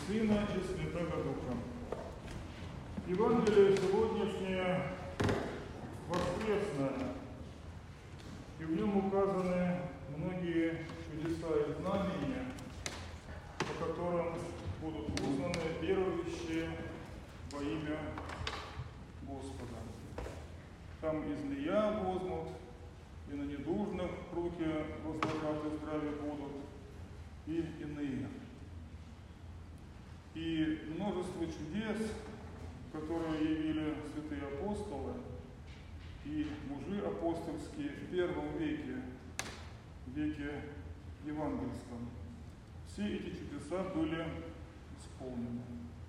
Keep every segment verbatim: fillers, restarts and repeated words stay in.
Сына и Святого Духа. Евангелие сегодняшнее воскресное, и в нем указаны многие чудеса и знамения, по которым будут узнаны верующие во имя Господа. Там и змея возьмут, и на недужных руки возложат и здравие будут, и иные. И множество чудес, которые явили святые апостолы и мужи апостольские в первом веке, веке евангельском, все эти чудеса были исполнены.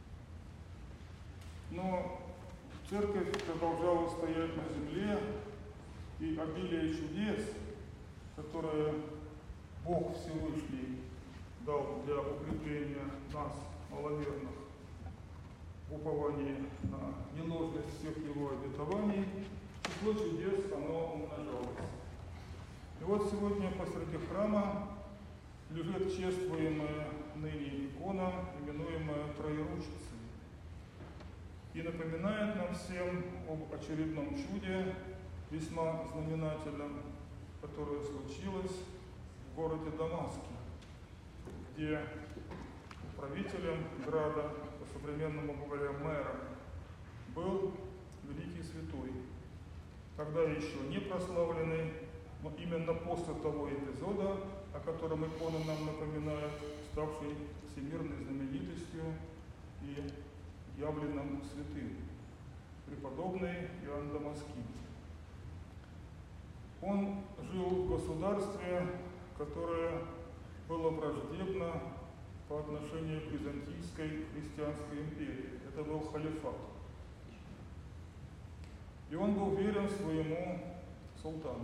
Но церковь продолжала стоять на земле, и обилие чудес, которые Бог Всевышний дал для укрепления нас, маловерных, в уповании на неложность всех его обетований, число чудес, оно умножалось. И вот сегодня посреди храма лежит чествуемая ныне икона, именуемая Троеручицей, и напоминает нам всем об очередном чуде, весьма знаменательном, которое случилось в городе Дамаске, где правителем града, по-современному говоря, мэром, был великий святой, тогда еще не прославленный, но именно после того эпизода, о котором икона нам напоминает, ставший всемирной знаменитостью и явленным святым, преподобный Иоанн Дамаский. Он жил в государстве, которое было враждебно по отношению к Византийской христианской империи. Это был халифат. И он был верен своему султану.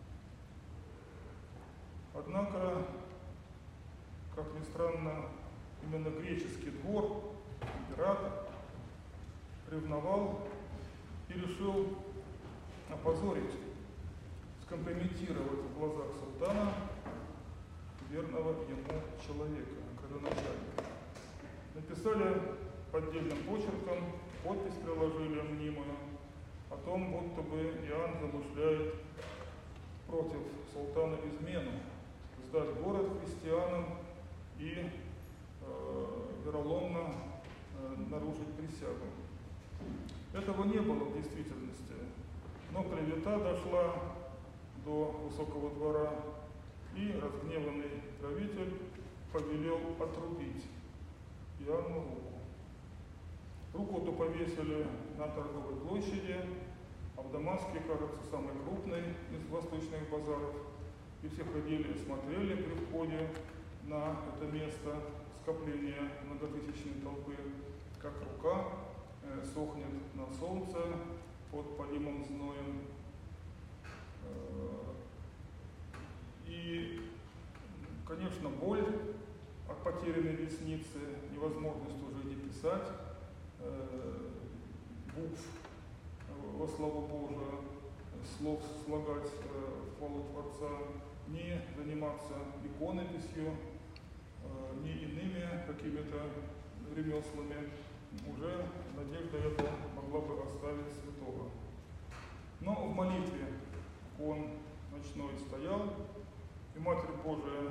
Однако, как ни странно, именно греческий двор, император, ревновал и решил опозорить, скомпрометировать в глазах султана верного ему человека, родоначальника. Написали поддельным почерком, подпись приложили мнимую о том, будто бы Иоанн замышляет против султана измену, сдать город христианам и э, вероломно э, нарушить присягу. Этого не было в действительности, но клевета дошла до высокого двора, и разгневанный правитель повелел отрубить Иоанну руку. Руку-то повесили на торговой площади, а в Дамаске, кажется, самый крупный из восточных базаров, и все ходили и смотрели при входе на это место скопления многотысячной толпы, как рука э, сохнет на солнце под палимым зноем. Э, и, конечно, боль от потерянной ресницы, невозможность уже не писать э, букв во славу Божию, слов слагать э, в хвалу Творца, не заниматься иконописью, э, ни иными какими-то ремеслами. Уже надежда эта могла бы оставить святого. Но в молитве он ночной стоял, и Матерь Божия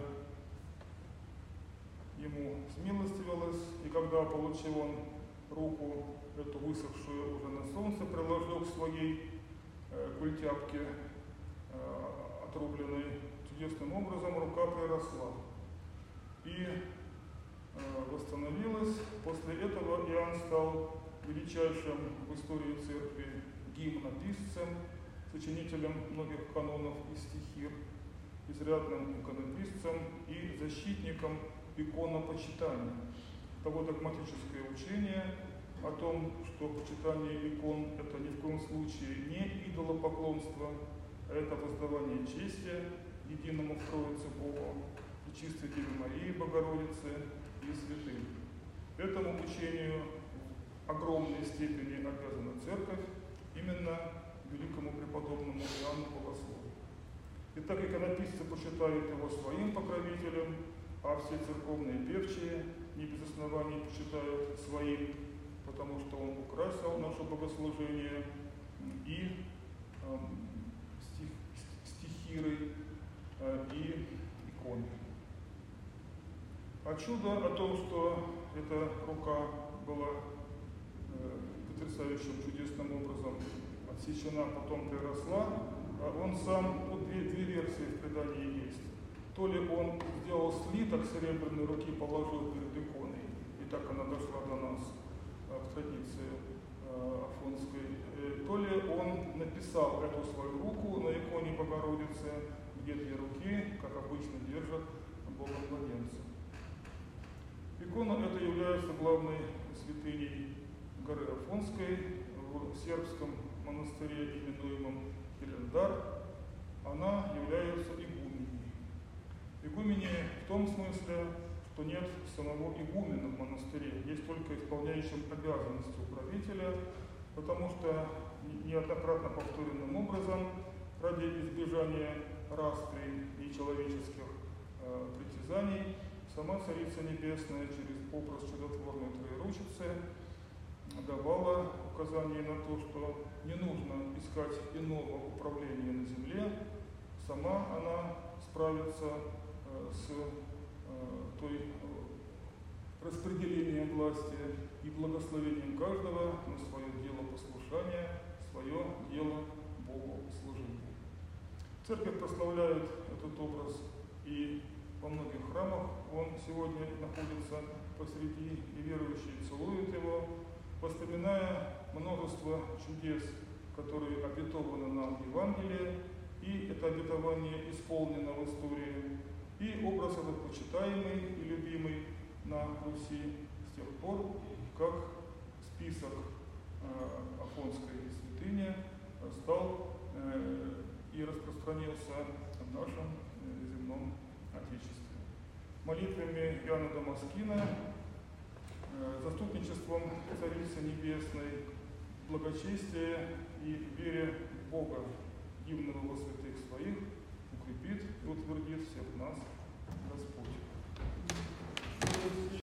ему смилостивилась, и когда получил он руку, эту высохшую уже на солнце, приложил к своей э, культяпке э, отрубленной, чудесным образом рука приросла и э, восстановилась. После этого Иоанн стал величайшим в истории церкви гимнописцем, сочинителем многих канонов и стихир, изрядным иконописцем и защитником иконопочитания. Того догматическое учение о том, что почитание икон – это ни в коем случае не идолопоклонство, а это воздавание чести единому в Троице Богу и чистой Деве Марии, Богородице и святым. Этому учению в огромной степени обязана Церковь, именно великому преподобному Иоанну Богослову. Итак, иконописцы почитают его своим покровителем, а все церковные певчие не без оснований почитают своим, потому что он украсил наше богослужение и э, стих, стихирой, э, и иконой. А чудо о том, что эта рука была э, потрясающим, чудесным образом отсечена, потом приросла, он сам, ну, две, две версии в предании есть. То ли он сделал слиток серебряной руки, положил перед иконой, и так она дошла до нас э, в традиции э, афонской, э, то ли он написал эту свою руку на иконе Богородицы, где две руки, как обычно, держат Бога младенца. Икона эта является главной святыней горы Афонской в сербском монастыре, именуемом Хилендар. Она является игуменей. Игуменей в том смысле, что нет самого игумена в монастыре, есть только исполняющим обязанности управителя, потому что неоднократно повторенным образом, ради избежания распри и человеческих э, притязаний, сама Царица Небесная через образ чудотворной Троеручицы давала указание на то, что не нужно искать иного управления на земле, сама она справится э, с э, той э, распределением власти и благословением каждого на свое дело послушания, свое дело Богу служения. Церковь прославляет этот образ, и во многих храмах он сегодня находится посреди, и верующие целуют его, вспоминая множество чудес, которые обетованы нам в Евангелии, и это обетование исполнено в истории, и образ этот почитаемый и любимый на Руси с тех пор, как список э, Афонской святыни стал э, и распространился в нашем э, земном Отечестве. Молитвами Иоанна Дамаскина, э, заступничеством Царицы Небесной, благочестие и вере в Бога, дивного во святых своих, укрепит и утвердит всех нас Господь.